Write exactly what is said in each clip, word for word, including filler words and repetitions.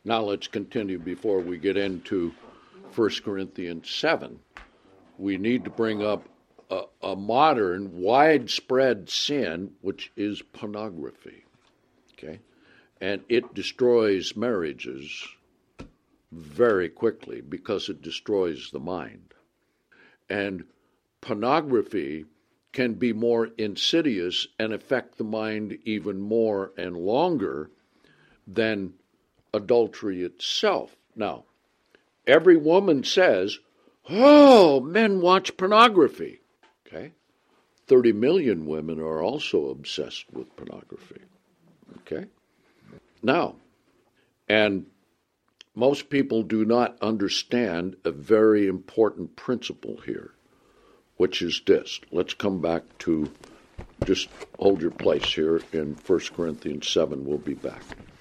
Now let's continue before we get into First Corinthians seven. We need to bring up a, a modern, widespread sin, which is pornography. Okay? And it destroys marriages very quickly because it destroys the mind. And pornography can be more insidious and affect the mind even more and longer than adultery itself. Now, every woman says, oh, men watch pornography. Okay? thirty million women are also obsessed with pornography. Okay? Now, and most people do not understand a very important principle here, which is this. Let's come back to, just hold your place here in First Corinthians seven. We'll be back.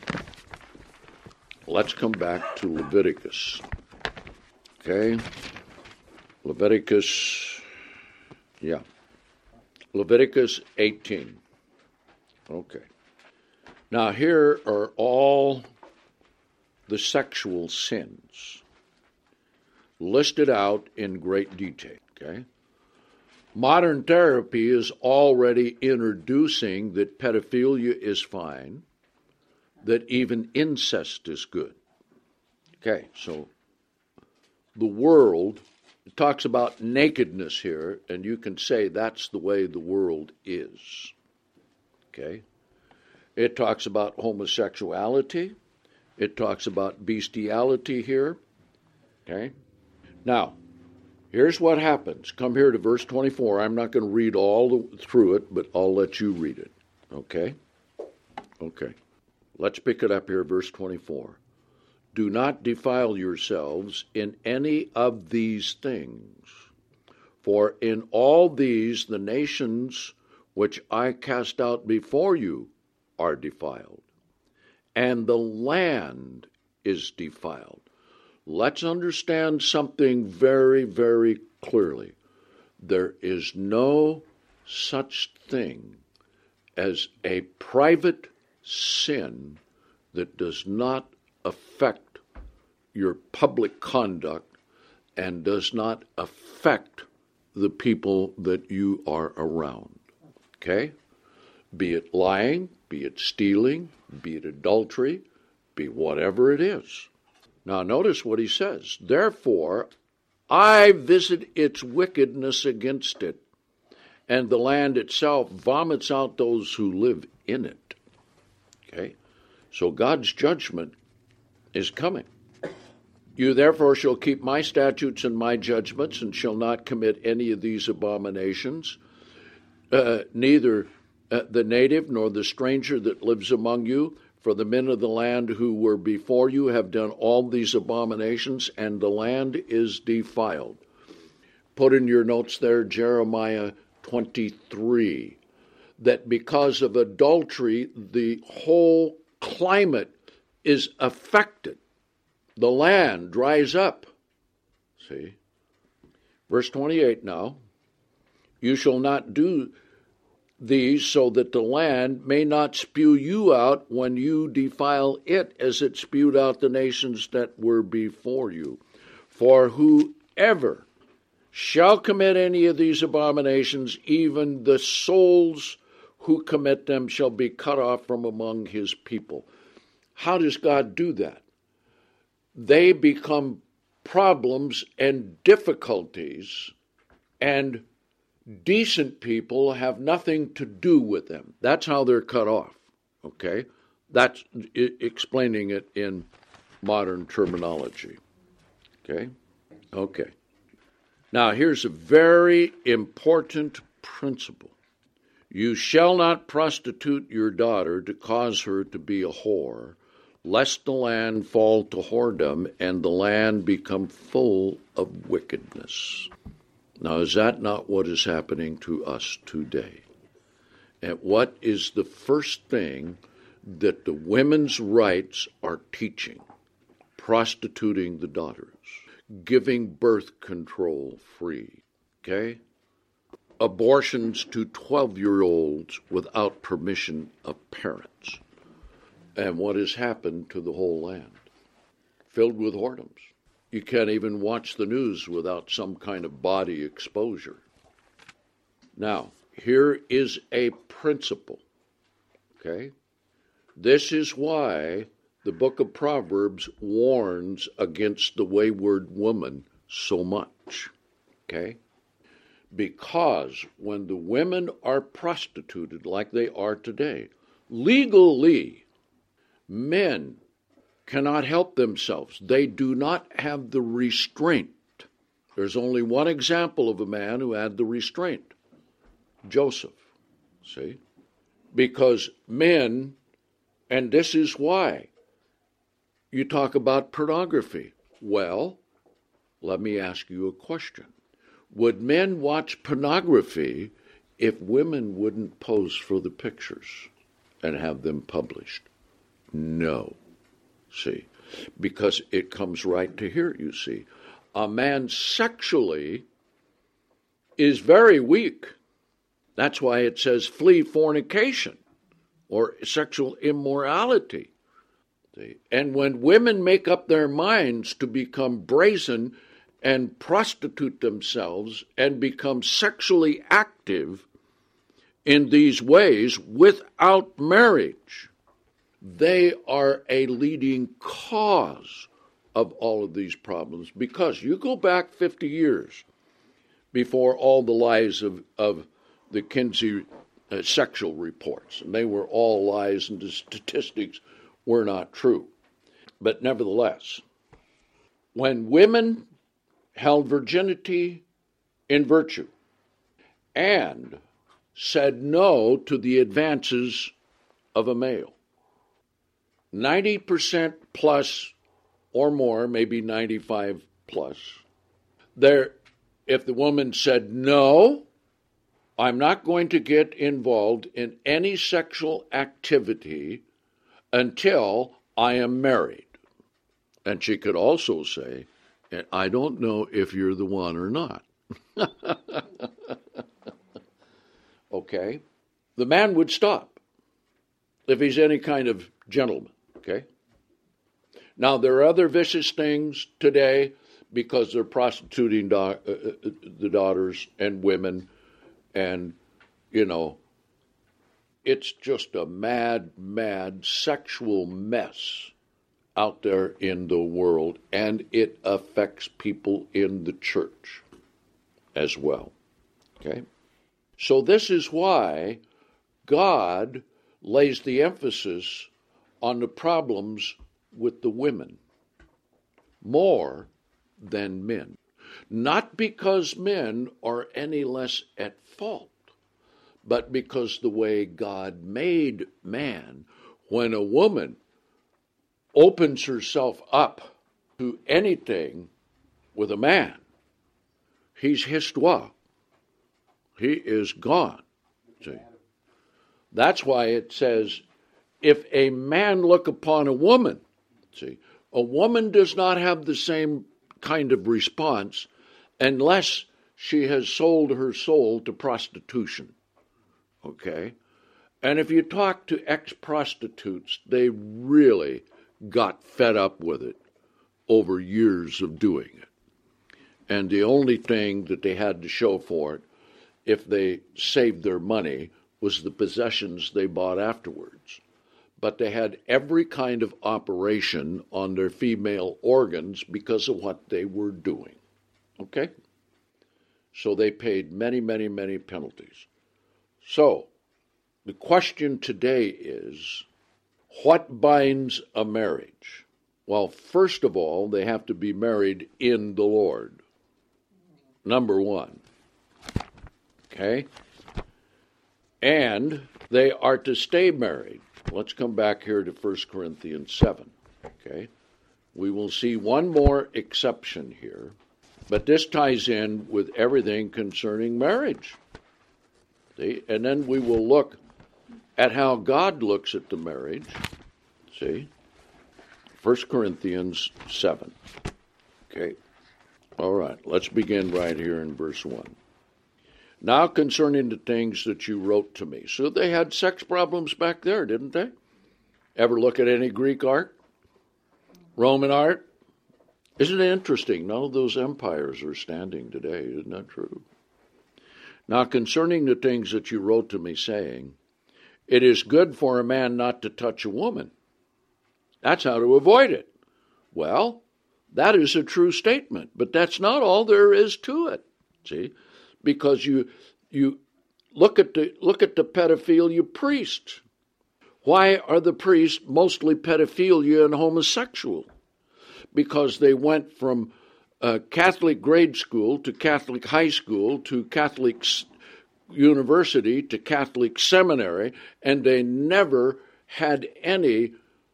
Let's come back to Leviticus. Okay? Leviticus, yeah. Leviticus eighteen. Okay. Now here are all the sexual sins listed out in great detail. Okay? Modern therapy is already introducing that pedophilia is fine, that even incest is good. Okay, so the world talks about nakedness here, and you can say that's the way the world is. Okay? It talks about homosexuality. It talks about bestiality here. Okay? Now, here's what happens. Come here to verse twenty-four. I'm not going to read all the, through it, but I'll let you read it. Okay? Okay. Let's pick it up here, verse twenty-four. Do not defile yourselves in any of these things, for in all these the nations which I cast out before you are defiled, and the land is defiled. Let's understand something very, very clearly. There is no such thing as a private sin that does not affect your public conduct and does not affect the people that you are around. Okay? Be it lying, be it stealing, be it adultery, be whatever it is. Now notice what he says. Therefore, I visit its wickedness against it, and the land itself vomits out those who live in it. Okay? So God's judgment is coming. You therefore shall keep my statutes and my judgments, and shall not commit any of these abominations, uh, neither uh, the native nor the stranger that lives among you, for the men of the land who were before you have done all these abominations, and the land is defiled. Put in your notes there, Jeremiah twenty-three, that because of adultery, the whole climate is affected. The land dries up. See? Verse twenty-eight now. You shall not do these so that the land may not spew you out when you defile it as it spewed out the nations that were before you. For whoever shall commit any of these abominations, even the souls who commit them shall be cut off from among his people. How does God do that? They become problems and difficulties, and decent people have nothing to do with them. That's how they're cut off, okay? That's I- explaining it in modern terminology, okay? Okay. Now, here's a very important principle. You shall not prostitute your daughter to cause her to be a whore, lest the land fall to whoredom and the land become full of wickedness. Now, is that not what is happening to us today? And what is the first thing that the women's rights are teaching? Prostituting the daughters, giving birth control free, okay? Abortions to twelve-year-olds without permission of parents. And what has happened to the whole land? filled with whoredoms. You can't even watch the news without some kind of body exposure. Now, here is a principle, okay? This is why the book of Proverbs warns against the wayward woman so much, okay? Because when the women are prostituted like they are today, legally, men cannot help themselves. They do not have the restraint. There's only one example of a man who had the restraint, Joseph, see? Because men, and this is why you talk about pornography. Well, let me ask you a question. Would men watch pornography if women wouldn't pose for the pictures and have them published? No. See, because it comes right to here, you see. A man sexually is very weak. That's why it says flee fornication or sexual immorality. See? And when women make up their minds to become brazen and prostitute themselves and become sexually active in these ways without marriage, they are a leading cause of all of these problems. Because you go back fifty years before all the lies of, of the Kinsey uh, sexual reports, and they were all lies and the statistics were not true. But nevertheless, when women held virginity in virtue and said no to the advances of a male, ninety percent plus or more, maybe ninety-five plus, there, if the woman said, no, I'm not going to get involved in any sexual activity until I am married. And she could also say, and I don't know if you're the one or not. Okay? The man would stop if he's any kind of gentleman. Okay? Now, there are other vicious things today because they're prostituting do- uh, the daughters and women, and, you know, it's just a mad, mad sexual mess out there in the world, and it affects people in the church as well. Okay? So this is why God lays the emphasis on the problems with the women more than men. Not because men are any less at fault, but because the way God made man, when a woman opens herself up to anything with a man, he's histoire. He is gone. See? That's why it says, if a man look upon a woman, see, a woman does not have the same kind of response unless she has sold her soul to prostitution. Okay? And if you talk to ex-prostitutes, they really got fed up with it over years of doing it. And the only thing that they had to show for it, if they saved their money, was the possessions they bought afterwards. But they had every kind of operation on their female organs because of what they were doing. Okay? So they paid many, many, many penalties. So, the question today is, what binds a marriage? Well, first of all, they have to be married in the Lord. Number one. Okay? And they are to stay married. Let's come back here to First Corinthians seven. Okay? We will see one more exception here, but this ties in with everything concerning marriage. See? And then we will look at how God looks at the marriage. See? First Corinthians seven. Okay. All right. Let's begin right here in verse one. Now concerning the things that you wrote to me. So they had sex problems back there, didn't they? Ever look at any Greek art? Roman art? Isn't it interesting? None of those empires are standing today. Isn't that true? Now, concerning the things that you wrote to me saying, it is good for a man not to touch a woman. That's how to avoid it. Well, that is a true statement, but that's not all there is to it. See, because you you look at the look at the pedophilia priests. Why are the priests mostly pedophilia and homosexual? Because they went from uh, Catholic grade school to Catholic high school to Catholic university to Catholic seminary, and they never had any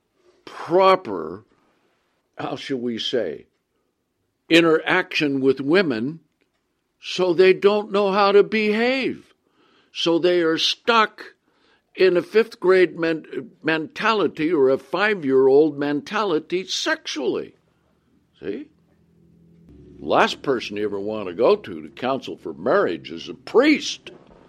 proper, how shall we say, interaction with women, so they don't know how to behave. So they are stuck in a fifth grade men- mentality or a five-year-old mentality sexually. See? Last person you ever want to go to to counsel for marriage is a priest.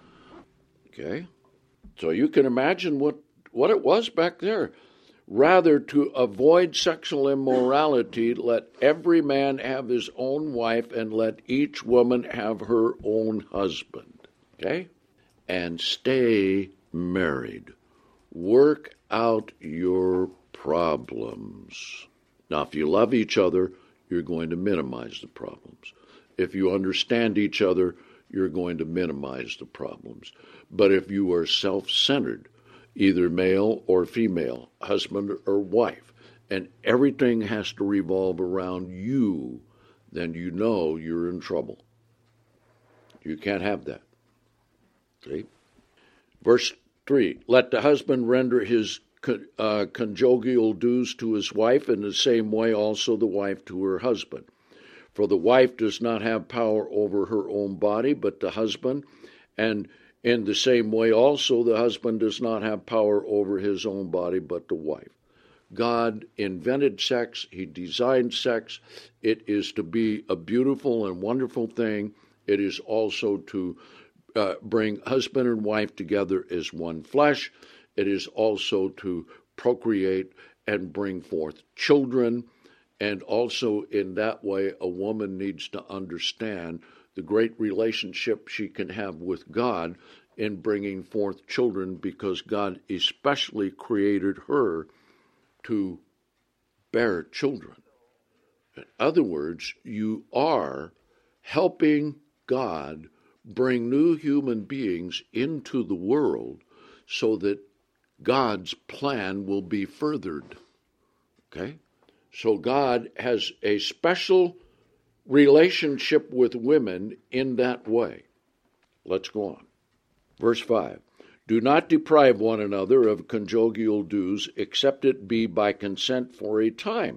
Okay? So you can imagine what, what it was back there. Rather, to avoid sexual immorality, let every man have his own wife and let each woman have her own husband. Okay? And stay married. Work out your problems. Now, if you love each other, you're going to minimize the problems. If you understand each other, you're going to minimize the problems. But if you are self-centered, either male or female, husband or wife, and everything has to revolve around you, then you know you're in trouble. You can't have that. See? Verse three, let the husband render his uh, conjugal dues to his wife, in the same way also the wife to her husband. For the wife does not have power over her own body, but the husband, and in the same way also the husband does not have power over his own body, but the wife. God invented sex. He designed sex. It is to be a beautiful and wonderful thing. It is also to uh, bring husband and wife together as one flesh. It is also to procreate and bring forth children. And also in that way, a woman needs to understand the great relationship she can have with God in bringing forth children, because God especially created her to bear children. In other words, you are helping God bring new human beings into the world so that God's plan will be furthered. Okay? So God has a special relationship with women in that way. Let's go on. Verse five. Do not deprive one another of conjugal dues, except it be by consent for a time,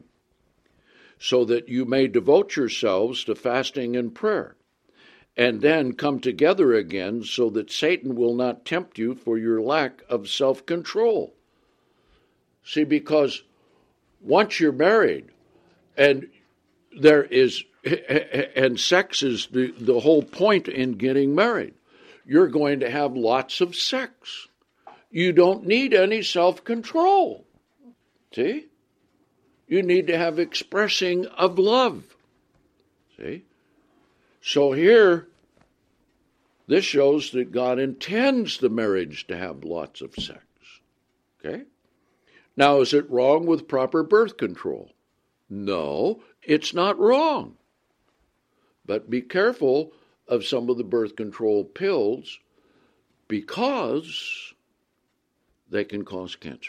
so that you may devote yourselves to fasting and prayer, and then come together again, so that Satan will not tempt you for your lack of self-control. See, because once you're married, and there is, and sex is the, the whole point in getting married, you're going to have lots of sex. You don't need any self-control. See? You need to have expressing of love. See? So here, this shows that God intends the marriage to have lots of sex. Okay? Now, is it wrong with proper birth control? No, it's not wrong. But be careful of some of the birth control pills, because they can cause cancer.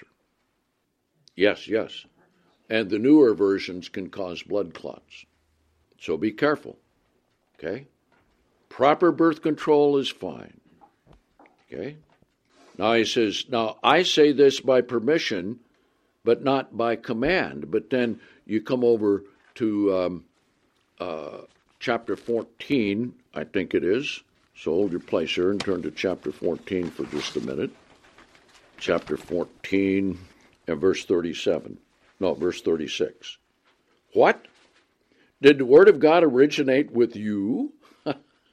Yes, yes. And the newer versions can cause blood clots. So be careful. Okay? Proper birth control is fine. Okay? Now he says, now I say this by permission, but not by command. But then you come over to um, uh, chapter fourteen, I think it is. So hold your place here and turn to chapter fourteen for just a minute. Chapter fourteen and verse thirty-seven. No, verse thirty-six. What? Did the word of God originate with you? I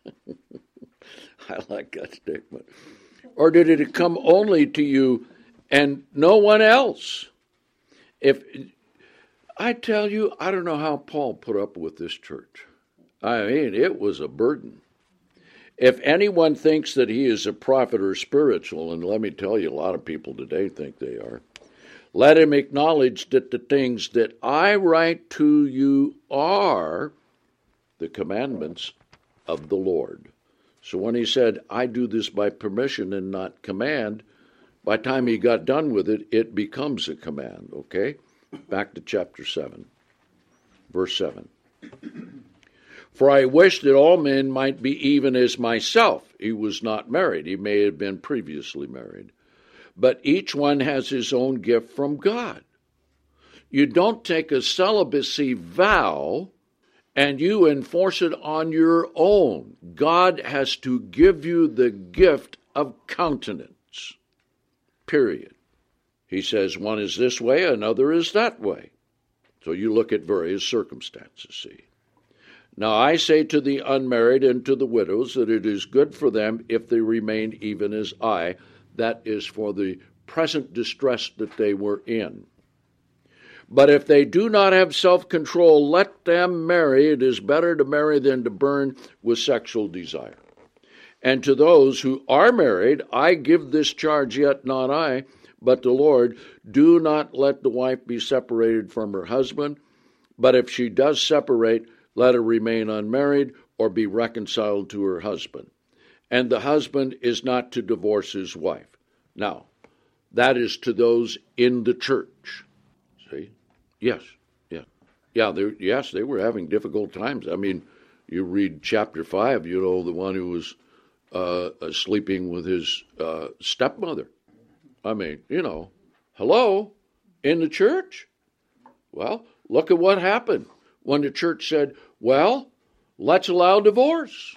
like that statement. Or did it come only to you and no one else? If I tell you, I don't know how Paul put up with this church. I mean, it was a burden. If anyone thinks that he is a prophet or spiritual, and let me tell you, a lot of people today think they are, let him acknowledge that the things that I write to you are the commandments of the Lord. So when he said, I do this by permission and not command, by the time he got done with it, it becomes a command, okay? Back to chapter seven, verse seven. For I wish that all men might be even as myself. He was not married. He may have been previously married. But each one has his own gift from God. You don't take a celibacy vow and you enforce it on your own. God has to give you the gift of countenance, period. He says one is this way, another is that way. So you look at various circumstances, see. Now I say to the unmarried and to the widows that it is good for them if they remain even as I. That is for the present distress that they were in. But if they do not have self-control, let them marry. It is better to marry than to burn with sexual desire. And to those who are married, I give this charge, yet not I, but the Lord, do not let the wife be separated from her husband, but if she does separate, let her remain unmarried or be reconciled to her husband. And the husband is not to divorce his wife. Now, that is to those in the church. See? Yes, yeah. Yeah, they, yes, they were having difficult times. I mean, you read chapter five, you know, the one who was uh, sleeping with his uh, stepmother. I mean, you know, hello, in the church? Well, look at what happened when the church said, well, let's allow divorce.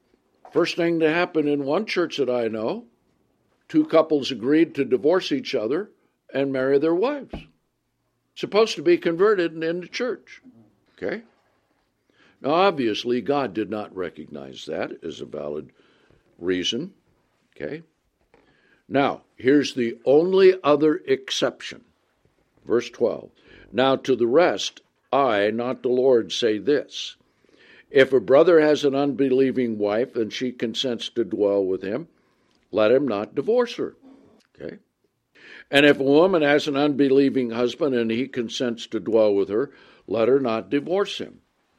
First thing that happened in one church that I know, two couples agreed to divorce each other and marry their wives. Supposed to be converted and in the church. Okay? Now, obviously, God did not recognize that as a valid reason. Okay? Now, here's the only other exception. Verse twelve. Now to the rest, I, not the Lord, say this. If a brother has an unbelieving wife and she consents to dwell with him, let him not divorce her. Okay? And if a woman has an unbelieving husband and he consents to dwell with her, let her not divorce him.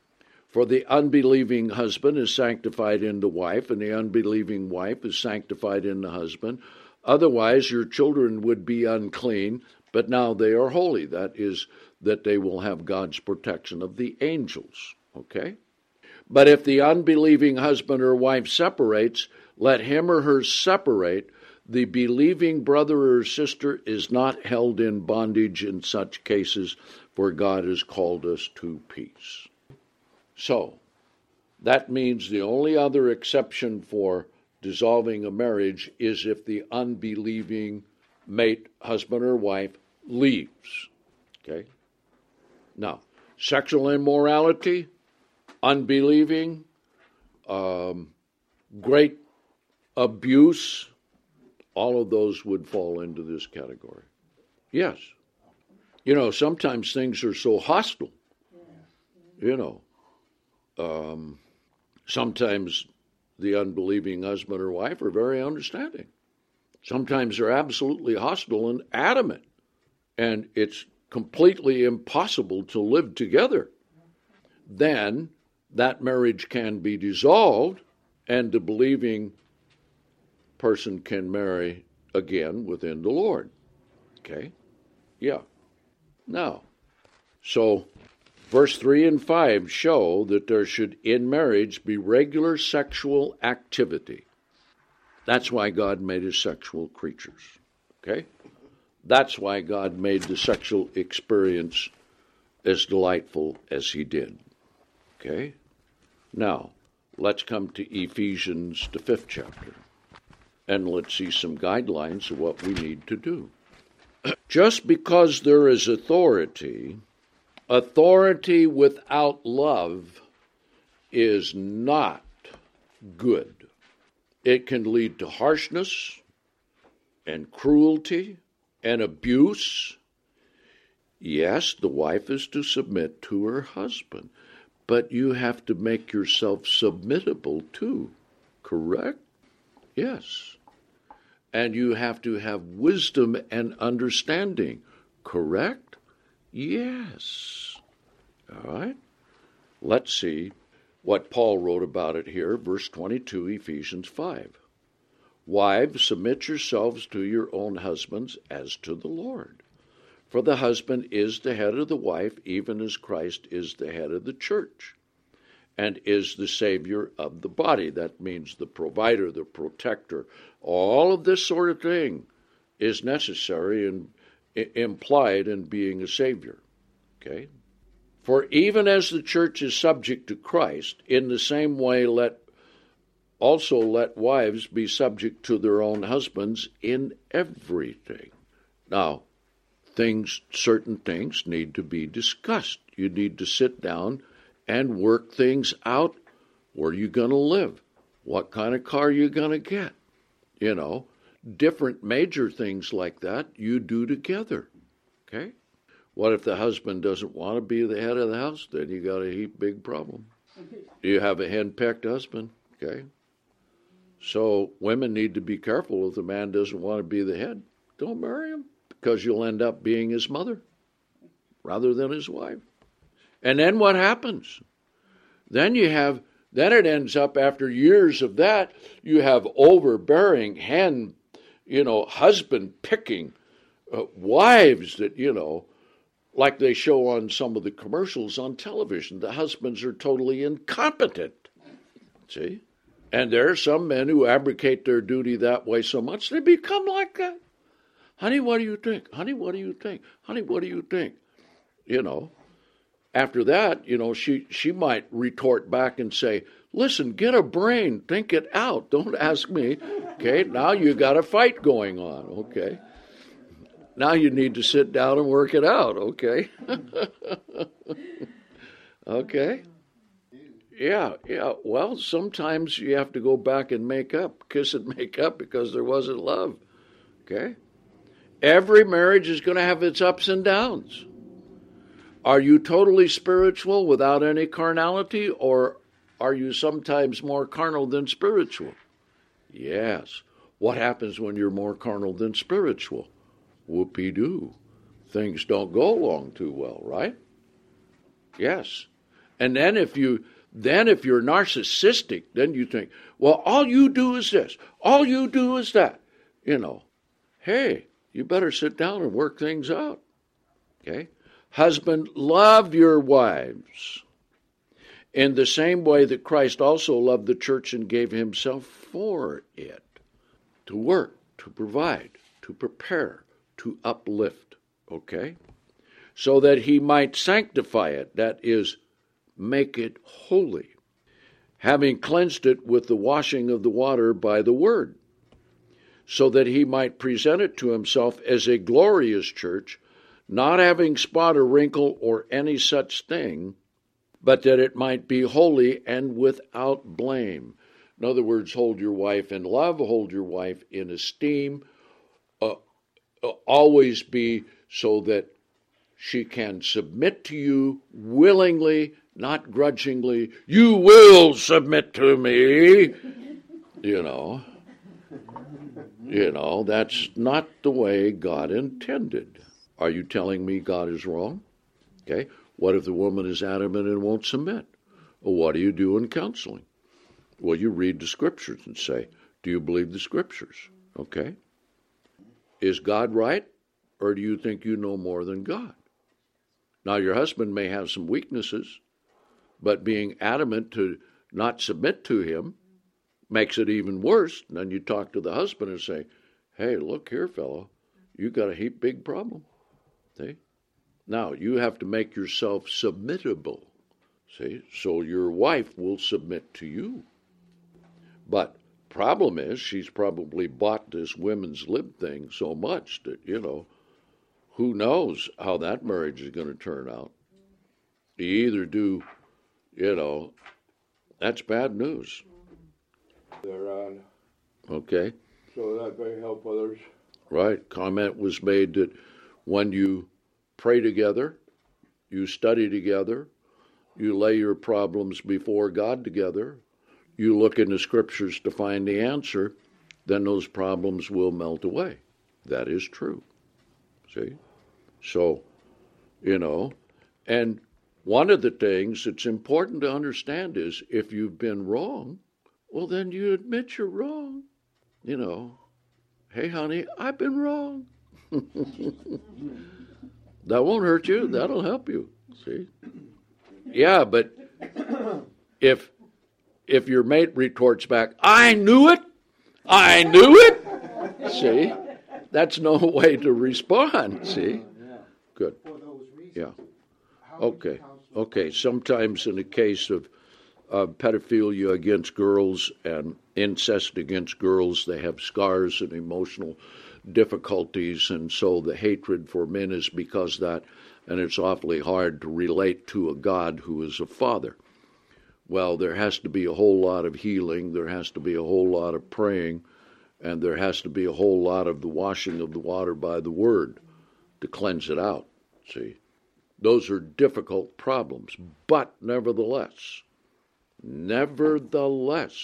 For the unbelieving husband is sanctified in the wife, and the unbelieving wife is sanctified in the husband. Otherwise, your children would be unclean, but now they are holy. That is, that they will have God's protection of the angels. Okay? But if the unbelieving husband or wife separates, let him or her separate. The believing brother or sister is not held in bondage in such cases, for God has called us to peace. So, that means the only other exception for dissolving a marriage is if the unbelieving mate, husband or wife, leaves. Okay? Now, sexual immorality, unbelieving, um, great abuse, all of those would fall into this category. Yes. You know, sometimes things are so hostile. You know, um, sometimes the unbelieving husband or wife are very understanding. Sometimes they're absolutely hostile and adamant, and it's completely impossible to live together. Then that marriage can be dissolved, and the believing person can marry again within the Lord. Okay? Yeah. Now, so verse three and five show that there should, in marriage, be regular sexual activity. That's why God made us sexual creatures. Okay? That's why God made the sexual experience as delightful as he did. Okay? Now, let's come to Ephesians, the fifth chapter, and let's see some guidelines of what we need to do. Just because there is authority, authority without love is not good. It can lead to harshness and cruelty and abuse. Yes, the wife is to submit to her husband, but you have to make yourself submittable too, correct? Yes. And you have to have wisdom and understanding, correct? Yes. All right. Let's see what Paul wrote about it here, verse twenty-two, Ephesians five. Wives, submit yourselves to your own husbands as to the Lord. For the husband is the head of the wife, even as Christ is the head of the church, and is the Savior of the body. That means the provider, the protector. All of this sort of thing is necessary and implied in being a Savior. Okay? For even as the church is subject to Christ, in the same way let also let wives be subject to their own husbands in everything. Now, things, certain things need to be discussed. You need to sit down and work things out. Where are you going to live? What kind of car are you going to get? You know, different major things like that you do together. Okay? What if the husband doesn't want to be the head of the house? Then you got a heap big problem. You have a hen-pecked husband. Okay? So women need to be careful if the man doesn't want to be the head. Don't marry him, because you'll end up being his mother rather than his wife. And then what happens? Then you have, then it ends up after years of that, you have overbearing hen, you know, husband picking uh, wives that, you know, like they show on some of the commercials on television. The husbands are totally incompetent. See? And there are some men who abrogate their duty that way so much, they become like that. Honey, what do you think? Honey, what do you think? Honey, what do you think? You know, after that, you know, she, she might retort back and say, listen, get a brain, think it out. Don't ask me. Okay, now you got a fight going on. Okay. Now you need to sit down and work it out. Okay. Okay. Yeah, yeah. Well, sometimes you have to go back and make up, kiss and make up, because there wasn't love. Okay? Every marriage is going to have its ups and downs. Are you totally spiritual without any carnality, or are you sometimes more carnal than spiritual? Yes. What happens when you're more carnal than spiritual? Whoopee-doo. Things don't go along too well, right? Yes. And then if you... Then if you're narcissistic, then you think, well, all you do is this. All you do is that. You know, hey, you better sit down and work things out. Okay? Husband, love your wives in the same way that Christ also loved the church and gave himself for it. To work, to provide, to prepare, to uplift. Okay? So that he might sanctify it. That is, make it holy, having cleansed it with the washing of the water by the word, so that he might present it to himself as a glorious church, not having spot or wrinkle or any such thing, but that it might be holy and without blame. In other words, hold your wife in love, hold your wife in esteem, uh, uh, always be so that she can submit to you willingly, not grudgingly. You will submit to me. You know, you know, that's not the way God intended. Are you telling me God is wrong? Okay. What if the woman is adamant and won't submit? Well, what do you do in counseling? Well, you read the scriptures and say, do you believe the scriptures? Okay. Is God right, or do you think you know more than God? Now, your husband may have some weaknesses, but being adamant to not submit to him makes it even worse. And then you talk to the husband and say, hey, look here, fellow, you got a heap big problem. See? Now, you have to make yourself submittable. See? So your wife will submit to you. But problem is, she's probably bought this women's lib thing so much that, you know, who knows how that marriage is going to turn out. You either do, you know, that's bad news. They're on. Okay. So that may help others. Right. Comment was made that when you pray together, you study together, you lay your problems before God together, you look in the scriptures to find the answer, then those problems will melt away. That is true. See? So, you know, and one of the things that's important to understand is if you've been wrong, well, then you admit you're wrong. You know, hey, honey, I've been wrong. That won't hurt you. That'll help you. See? Yeah, but if if your mate retorts back, I knew it, I knew it, see, that's no way to respond, see? Good. Yeah. Okay. Okay. Sometimes in the case of uh, pedophilia against girls and incest against girls, they have scars and emotional difficulties, and so the hatred for men is because that, and it's awfully hard to relate to a God who is a father. Well, there has to be a whole lot of healing, there has to be a whole lot of praying, and there has to be a whole lot of the washing of the water by the Word to cleanse it out, see? Those are difficult problems, but nevertheless, nevertheless,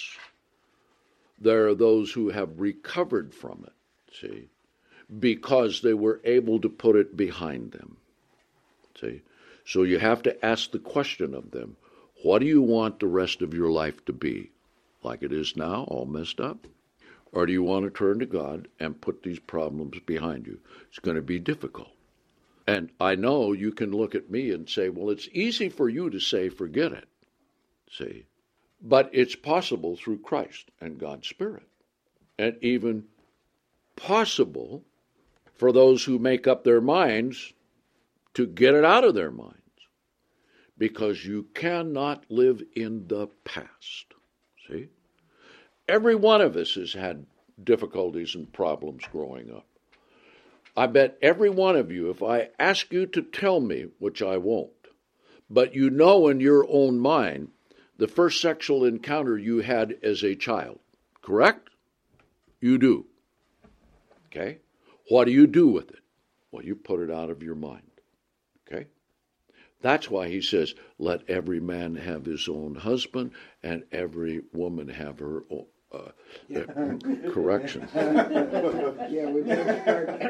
there are those who have recovered from it, see, because they were able to put it behind them, see? So you have to ask the question of them, what do you want the rest of your life to be? Like it is now, all messed up? Or do you want to turn to God and put these problems behind you? It's going to be difficult. And I know you can look at me and say, well, it's easy for you to say, forget it, see? But it's possible through Christ and God's Spirit. And even possible for those who make up their minds to get it out of their minds. Because you cannot live in the past, see? Every one of us has had difficulties and problems growing up. I bet every one of you, if I ask you to tell me, which I won't, but you know in your own mind the first sexual encounter you had as a child, correct? You do. Okay? What do you do with it? Well, you put it out of your mind. Okay? That's why he says, let every man have his own husband and every woman have her own. Uh, yeah. uh, correction. Yeah, we better start.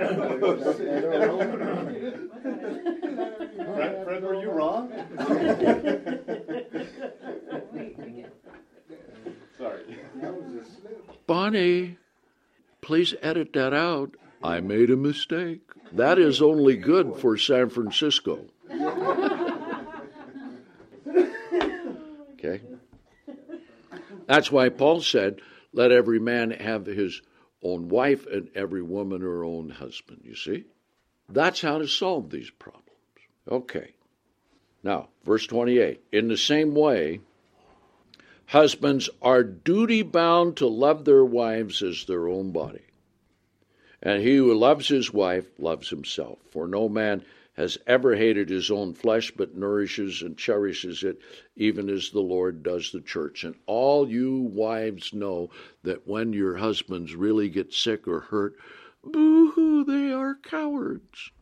Fred, Fred, were you wrong? Sorry. Bonnie, please edit that out. I made a mistake. That is only good for San Francisco. Okay? That's why Paul said, let every man have his own wife and every woman her own husband, you see? That's how to solve these problems. Okay. Now, verse twenty-eight. In the same way, husbands are duty-bound to love their wives as their own body. And he who loves his wife loves himself. For no man has ever hated his own flesh, but nourishes and cherishes it, even as the Lord does the church. And all you wives know that when your husbands really get sick or hurt, boo-hoo, they are cowards.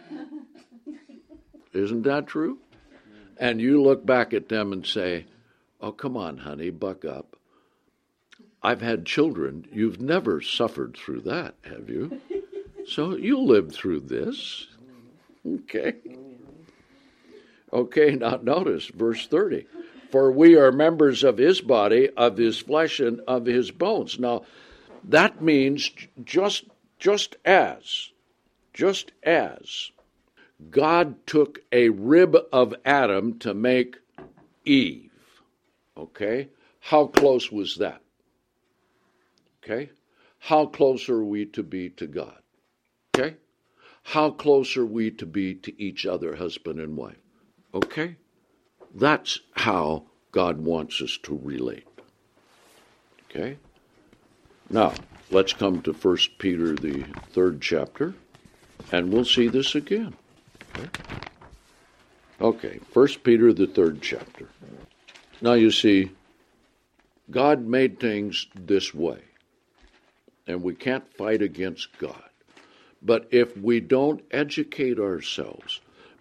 Isn't that true? And you look back at them and say, oh, come on, honey, buck up. I've had children. You've never suffered through that, have you? So you'll live through this. Okay. Okay, now notice verse thirty. For we are members of his body, of his flesh, and of his bones. Now, that means just, just as, just as God took a rib of Adam to make Eve. Okay? How close was that? Okay? How close are we to be to God? Okay? How close are we to be to each other, husband and wife? Okay? That's how God wants us to relate. Okay? Now, let's come to First Peter, the third chapter, and we'll see this again. Okay? Okay, First Peter, the third chapter. Now, you see, God made things this way, and we can't fight against God. But if we don't educate ourselves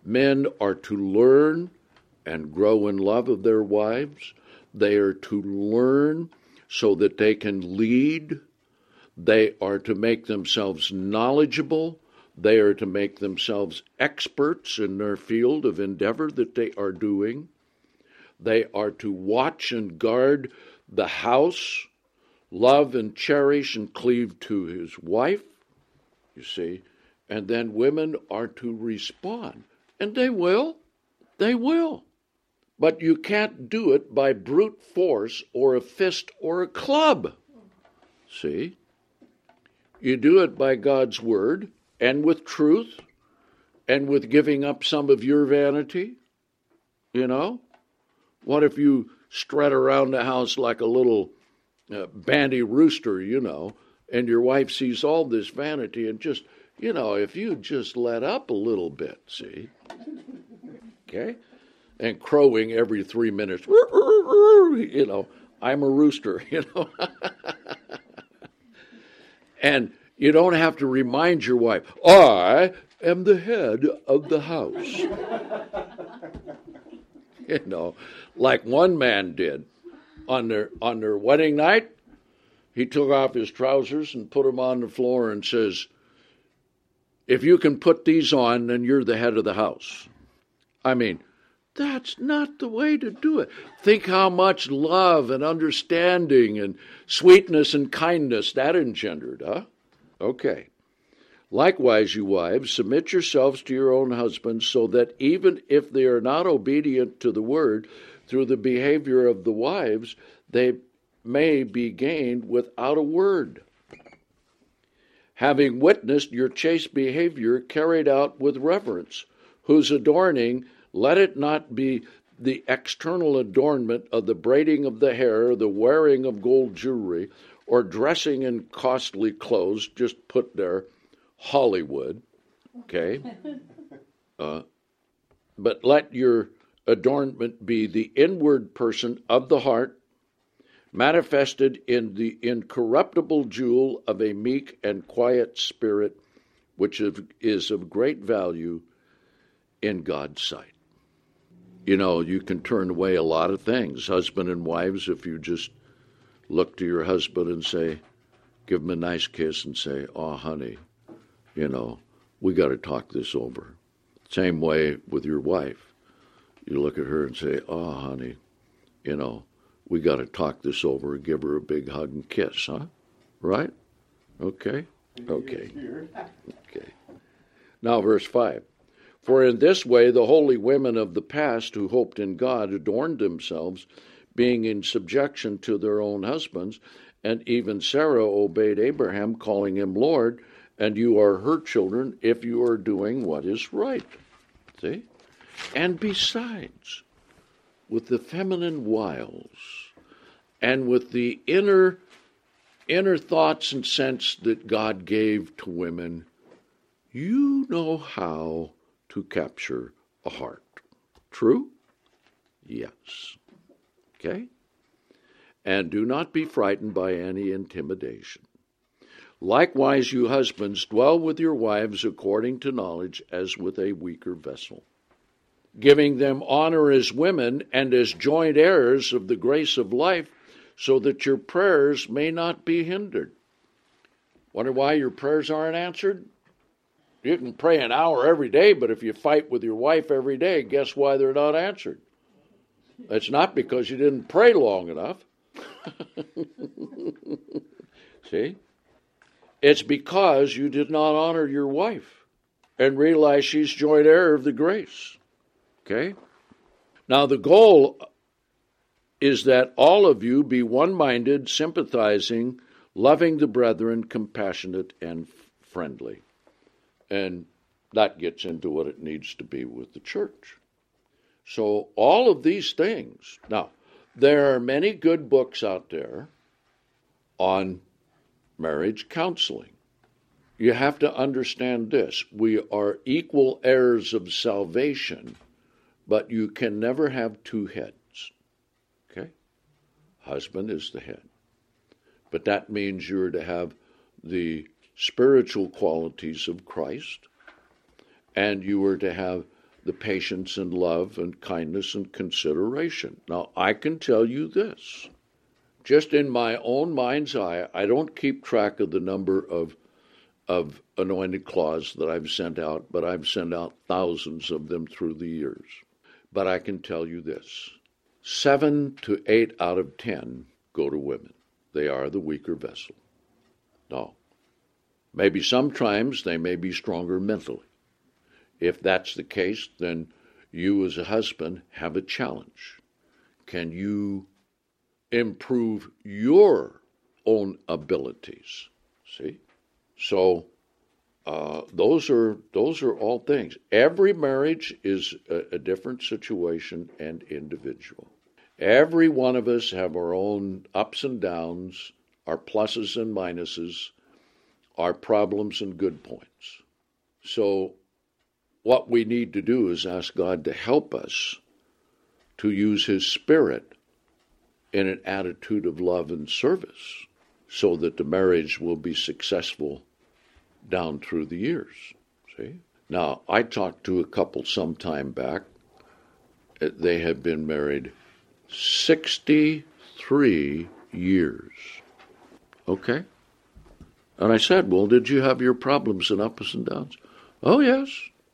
Men are to learn and grow in love of their wives. They are to learn so that they can lead. They are to make themselves knowledgeable. They are to make themselves experts in their field of endeavor that they are doing. They are to watch and guard the house, love and cherish and cleave to his wife, you see. And then women are to respond. And they will. They will. But you can't do it by brute force or a fist or a club. See? You do it by God's word and with truth and with giving up some of your vanity. You know? What if you strut around the house like a little uh, bandy rooster, you know, and your wife sees all this vanity and just, you know, if you just let up a little bit, see? Okay? And crowing every three minutes, you know, I'm a rooster, you know. And you don't have to remind your wife, I am the head of the house. You know, like one man did on their on their wedding night. He took off his trousers and put them on the floor and says, if you can put these on, then you're the head of the house. I mean, that's not the way to do it. Think how much love and understanding and sweetness and kindness that engendered, huh? Okay. Likewise, you wives, submit yourselves to your own husbands, so that even if they are not obedient to the word, through the behavior of the wives, they may be gained without a word. Having witnessed your chaste behavior carried out with reverence, whose adorning, let it not be the external adornment of the braiding of the hair, the wearing of gold jewelry, or dressing in costly clothes, just put there, Hollywood, okay? Uh, but let your adornment be the inward person of the heart, manifested in the incorruptible jewel of a meek and quiet spirit, which is of great value in God's sight. You know, you can turn away a lot of things, husband and wives, if you just look to your husband and say, give him a nice kiss and say, oh, honey, you know, we got to talk this over. Same way with your wife. You look at her and say, oh, honey, you know, we got to talk this over and give her a big hug and kiss, huh? Right? Okay? Okay. Okay. Now, verse five. For in this way the holy women of the past who hoped in God adorned themselves, being in subjection to their own husbands, and even Sarah obeyed Abraham, calling him Lord, and you are her children if you are doing what is right. See? And besides, with the feminine wiles and with the inner inner thoughts and sense that God gave to women, you know how to capture a heart. True? Yes. Okay? And do not be frightened by any intimidation. Likewise, you husbands, dwell with your wives according to knowledge, as with a weaker vessel, giving them honor as women and as joint heirs of the grace of life, so that your prayers may not be hindered. Wonder why your prayers aren't answered? You can pray an hour every day, but if you fight with your wife every day, guess why they're not answered? It's not because you didn't pray long enough. See? It's because you did not honor your wife and realize she's joint heir of the grace. Okay? Now the goal is that all of you be one-minded, sympathizing, loving the brethren, compassionate, and friendly. And that gets into what it needs to be with the church. So all of these things. Now, there are many good books out there on marriage counseling. You have to understand this. We are equal heirs of salvation, but you can never have two heads. Okay? Husband is the head. But that means you're to have the spiritual qualities of Christ, and you are to have the patience and love and kindness and consideration. Now, I can tell you this. Just in my own mind's eye, I don't keep track of the number of of anointed cloths that I've sent out, but I've sent out thousands of them through the years. But I can tell you this. Seven to eight out of ten go to women. They are the weaker vessel. Now, maybe sometimes they may be stronger mentally. If that's the case, then you as a husband have a challenge. Can you improve your own abilities? See? So uh, those are those are all things. Every marriage is a, a different situation and individual. Every one of us have our own ups and downs, our pluses and minuses, our problems and good points. So what we need to do is ask God to help us to use His Spirit in an attitude of love and service, so that the marriage will be successful down through the years. See? Now, I talked to a couple some time back. They have been married sixty-three years. Okay? And I said, well, did you have your problems and ups and downs? Oh, yes.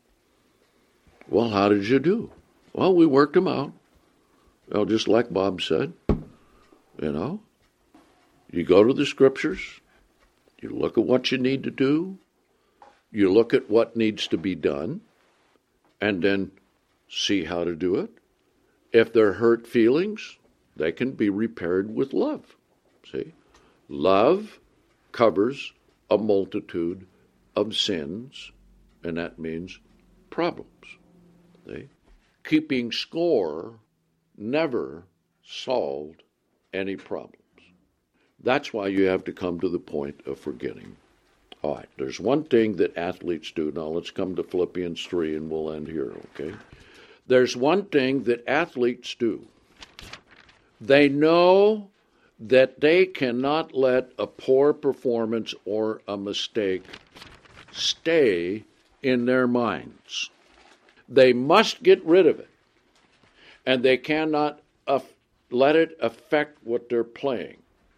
Well, how did you do? Well, we worked them out. Well, just like Bob said, you know. You go to the scriptures, you look at what you need to do, you look at what needs to be done, and then see how to do it. If they're hurt feelings, they can be repaired with love. See? Love covers a multitude of sins, and that means problems. See? Keeping score never solved any problem. That's why you have to come to the point of forgetting. All right, there's one thing that athletes do. Now let's come to Philippians three and we'll end here, okay? There's one thing that athletes do. They know that they cannot let a poor performance or a mistake stay in their minds. They must get rid of it. And they cannot uh, let it affect what they're playing.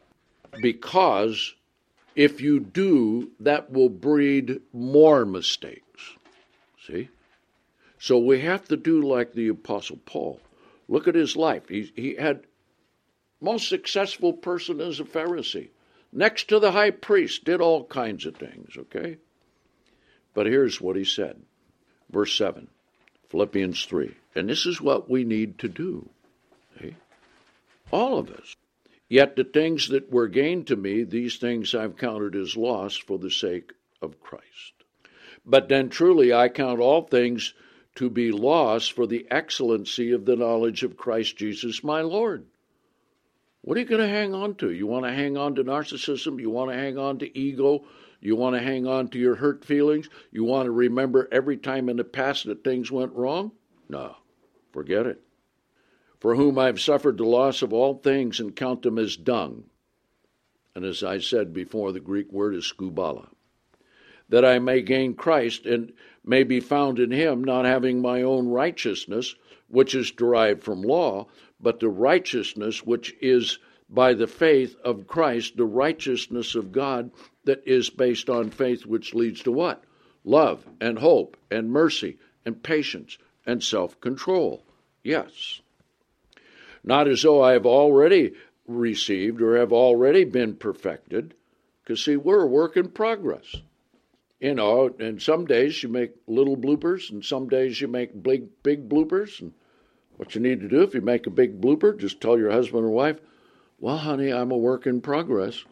Because if you do, that will breed more mistakes. See? So we have to do like the Apostle Paul. Look at his life. He, he had most successful person as a Pharisee. Next to the high priest, did all kinds of things, okay? But here's what he said. Verse seven, Philippians three. And this is what we need to do. See? All of us. Yet the things that were gained to me, these things I've counted as loss for the sake of Christ. But then truly I count all things to be loss for the excellency of the knowledge of Christ Jesus my Lord. What are you going to hang on to? You want to hang on to narcissism? You want to hang on to ego? You want to hang on to your hurt feelings? You want to remember every time in the past that things went wrong? No, forget it. For whom I have suffered the loss of all things and count them as dung. And as I said before, the Greek word is skubala. That I may gain Christ and may be found in him, not having my own righteousness, which is derived from law, but the righteousness which is by the faith of Christ, the righteousness of God that is based on faith, which leads to what? Love and hope and mercy and patience and self-control. Yes. Not as though I have already received or have already been perfected, because, see, we're a work in progress. You know, and some days you make little bloopers, and some days you make big, big bloopers. And what you need to do if you make a big blooper, just tell your husband or wife, well, honey, I'm a work in progress.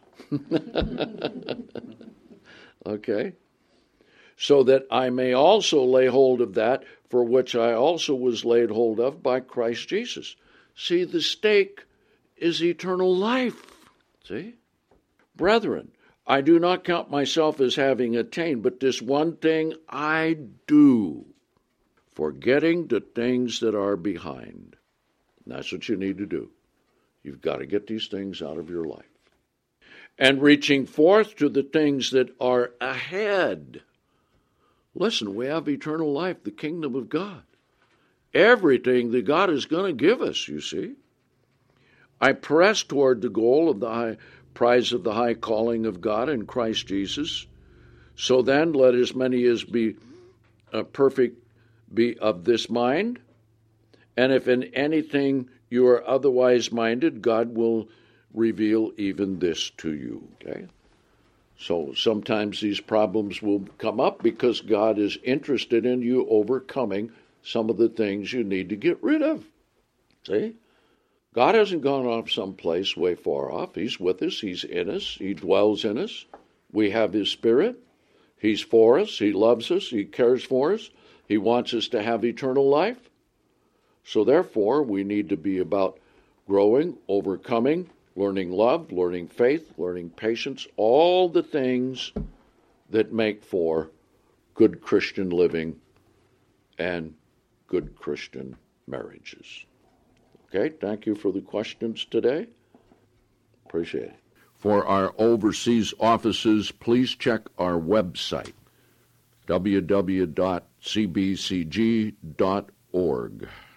Okay? So that I may also lay hold of that for which I also was laid hold of by Christ Jesus. See, the stake is eternal life. See? Brethren, I do not count myself as having attained, but this one thing I do, forgetting the things that are behind. And that's what you need to do. You've got to get these things out of your life. And reaching forth to the things that are ahead. Listen, we have eternal life, the kingdom of God. everything that God is going to give us, you see. I press toward the goal of the high prize of the high calling of God in Christ Jesus. So then, let as many as be uh, perfect be of this mind. And if in anything you are otherwise minded, God will reveal even this to you. Okay? So sometimes these problems will come up because God is interested in you overcoming some of the things you need to get rid of. See? God hasn't gone off someplace way far off. He's with us. He's in us. He dwells in us. We have His Spirit. He's for us. He loves us. He cares for us. He wants us to have eternal life. So therefore, we need to be about growing, overcoming, learning love, learning faith, learning patience, all the things that make for good Christian living and good Christian marriages. Okay, thank you for the questions today. Appreciate it. For our overseas offices, please check our website, w w w dot c b c g dot org.